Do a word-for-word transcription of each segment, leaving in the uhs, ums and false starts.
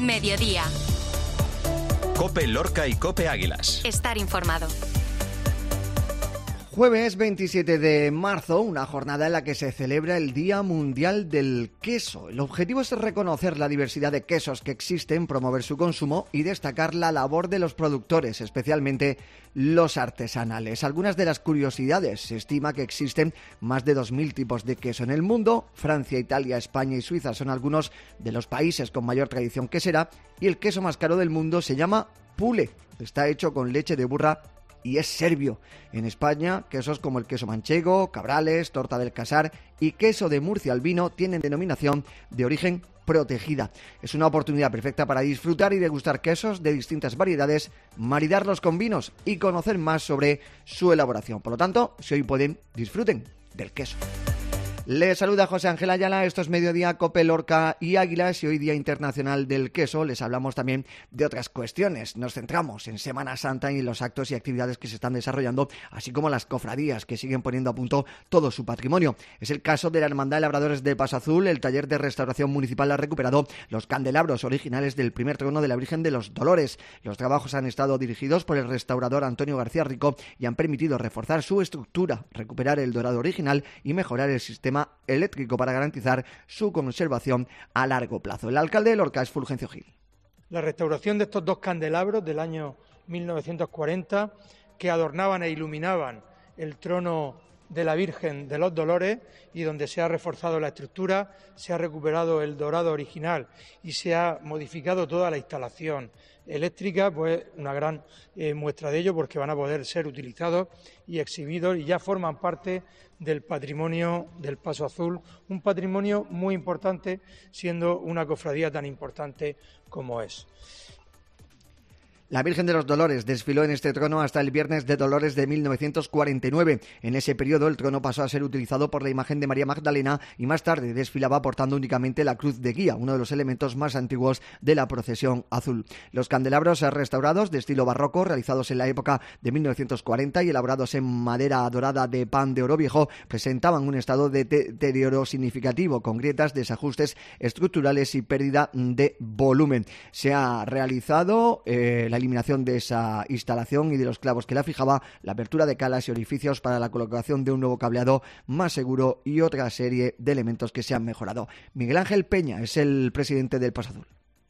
Mediodía. COPE Lorca y COPE Águilas. Estar informado. Jueves veintisiete de marzo, una jornada en la que se celebra el Día Mundial del Queso. El objetivo es reconocer la diversidad de quesos que existen, promover su consumo y destacar la labor de los productores, especialmente los artesanales. Algunas de las curiosidades: se estima que existen más de dos mil tipos de queso en el mundo. Francia, Italia, España y Suiza son algunos de los países con mayor tradición quesera, y el queso más caro del mundo se llama Pule. Está hecho con leche de burra y es serbio. En España, quesos como el queso manchego, cabrales, torta del casar y queso de Murcia albino tienen denominación de origen protegida. Es una oportunidad perfecta para disfrutar y degustar quesos de distintas variedades, maridarlos con vinos y conocer más sobre su elaboración. Por lo tanto, si hoy pueden, disfruten del queso. Les saluda José Ángel Ayala, esto es Mediodía, COPE Lorca y Águilas, y hoy Día Internacional del Queso les hablamos también de otras cuestiones. Nos centramos en Semana Santa y en los actos y actividades que se están desarrollando, así como las cofradías que siguen poniendo a punto todo su patrimonio. Es el caso de la Hermandad de Labradores del Paso Azul. El taller de restauración municipal ha recuperado los candelabros originales del primer trono de la Virgen de los Dolores. Los trabajos han estado dirigidos por el restaurador Antonio García Rico y han permitido reforzar su estructura, recuperar el dorado original y mejorar el sistema eléctrico para garantizar su conservación a largo plazo. El alcalde de Lorca es Fulgencio Gil. La restauración de estos dos candelabros del año mil novecientos cuarenta que adornaban e iluminaban el trono de la Virgen de los Dolores, y donde se ha reforzado la estructura, se ha recuperado el dorado original y se ha modificado toda la instalación eléctrica, pues una gran eh, muestra de ello, porque van a poder ser utilizados y exhibidos y ya forman parte del patrimonio del Paso Azul, un patrimonio muy importante, siendo una cofradía tan importante como es. La Virgen de los Dolores desfiló en este trono hasta el Viernes de Dolores de mil novecientos cuarenta y nueve. En ese periodo el trono pasó a ser utilizado por la imagen de María Magdalena y más tarde desfilaba portando únicamente la cruz de guía, uno de los elementos más antiguos de la procesión azul. Los candelabros restaurados de estilo barroco, realizados en la época de mil novecientos cuarenta y elaborados en madera dorada de pan de oro viejo, presentaban un estado de deterioro significativo, con grietas, desajustes estructurales y pérdida de volumen. Se ha realizado eh, la eliminación de esa instalación y de los clavos que la fijaba, la apertura de calas y orificios para la colocación de un nuevo cableado más seguro y otra serie de elementos que se han mejorado. Miguel Ángel Peña es el presidente del Paso Azul.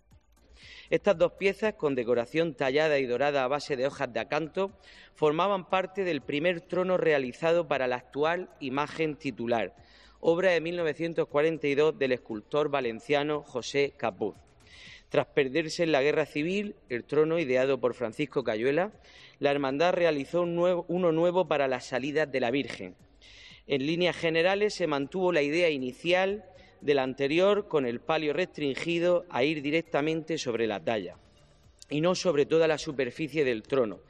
Estas dos piezas, con decoración tallada y dorada a base de hojas de acanto, formaban parte del primer trono realizado para la actual imagen titular, obra de mil novecientos cuarenta y dos del escultor valenciano José Capuz. Tras perderse en la Guerra Civil el trono ideado por Francisco Cayuela, la hermandad realizó un nuevo, uno nuevo para las salidas de la Virgen. En líneas generales se mantuvo la idea inicial del anterior, con el palio restringido a ir directamente sobre la talla y no sobre toda la superficie del trono.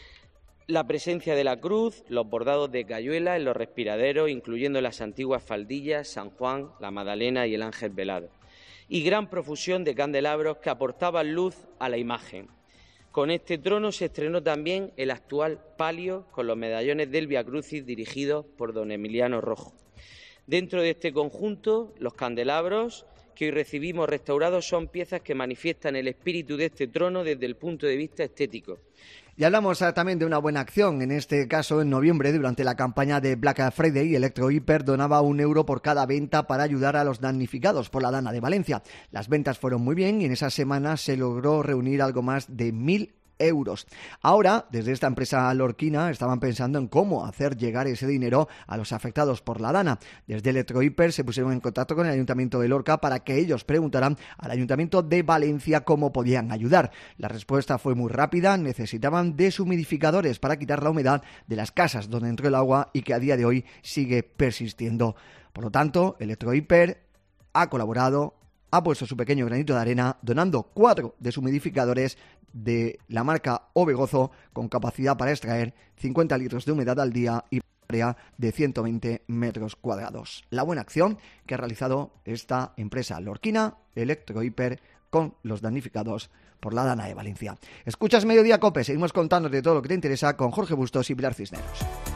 La presencia de la cruz, los bordados de Cayuela en los respiraderos, incluyendo las antiguas faldillas, San Juan, la Magdalena y el Ángel Velado, y gran profusión de candelabros que aportaban luz a la imagen. Con este trono se estrenó también el actual palio con los medallones del Via Crucis dirigidos por don Emiliano Rojo. Dentro de este conjunto, los candelabros que hoy recibimos restaurados son piezas que manifiestan el espíritu de este trono desde el punto de vista estético. Y hablamos también de una buena acción. En este caso, en noviembre, durante la campaña de Black Friday, Electrohiper donaba un euro por cada venta para ayudar a los damnificados por la Dana de Valencia. Las ventas fueron muy bien y en esa semana se logró reunir algo más de mil euros. Ahora, desde esta empresa lorquina, estaban pensando en cómo hacer llegar ese dinero a los afectados por la Dana. Desde Electrohiper se pusieron en contacto con el Ayuntamiento de Lorca para que ellos preguntaran al Ayuntamiento de Valencia cómo podían ayudar. La respuesta fue muy rápida: necesitaban deshumidificadores para quitar la humedad de las casas donde entró el agua y que a día de hoy sigue persistiendo. Por lo tanto, Electrohiper ha colaborado, ha puesto su pequeño granito de arena donando cuatro deshumidificadores de la marca Obegozo con capacidad para extraer cincuenta litros de humedad al día y área de ciento veinte metros cuadrados. La buena acción que ha realizado esta empresa lorquina, Electrohiper, con los damnificados por la Dana de Valencia. Escuchas Mediodía COPE, seguimos contándote todo lo que te interesa con Jorge Bustos y Pilar Cisneros.